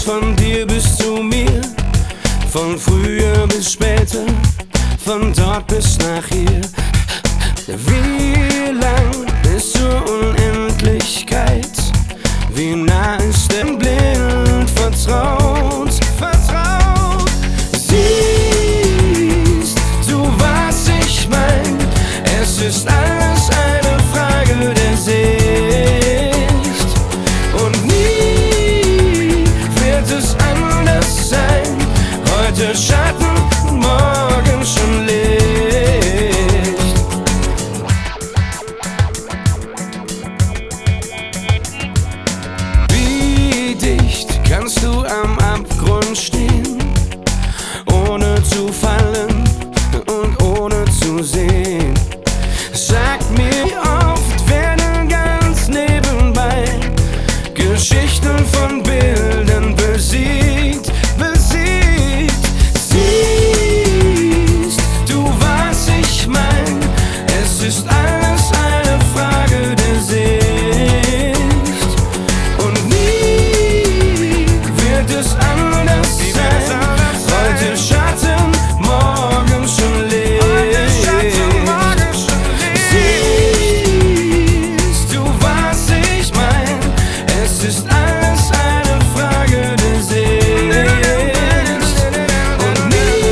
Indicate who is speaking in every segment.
Speaker 1: von dir bis zu mir, von früher bis später, von dort bis nach hier. Wie lang bis zur Unendlichkeit? Wie nah ist denn blind vertraut? Siehst du, was ich mein? Es ist alles eine Frage der Sicht. Und nie wird es anders sein. Heute Schatten, morgen schon Licht. Wie dicht kannst du am Abgrund stehen, ohne zu fallen und ohne zu sehen? Sag mir, oft werden ganz nebenbei Geschichten von Bildern besiegt. Siehst du, was ich mein? Es ist alles eine Frage der Sicht. Und nie wird es anders sein. Heute Schatten, morgen schon Licht. Siehst du, was ich mein? Es ist alles eine Frage der Sicht. Und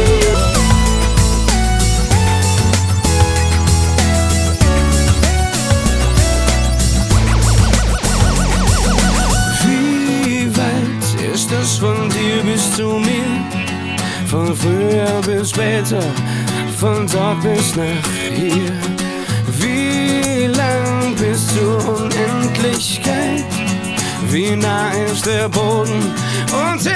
Speaker 1: wie weit ist es von dir bis zu mir? Von früher bis später, von dort bis nach hier. Wie lang bis zur Unendlichkeit? Wie nah ist der Boden und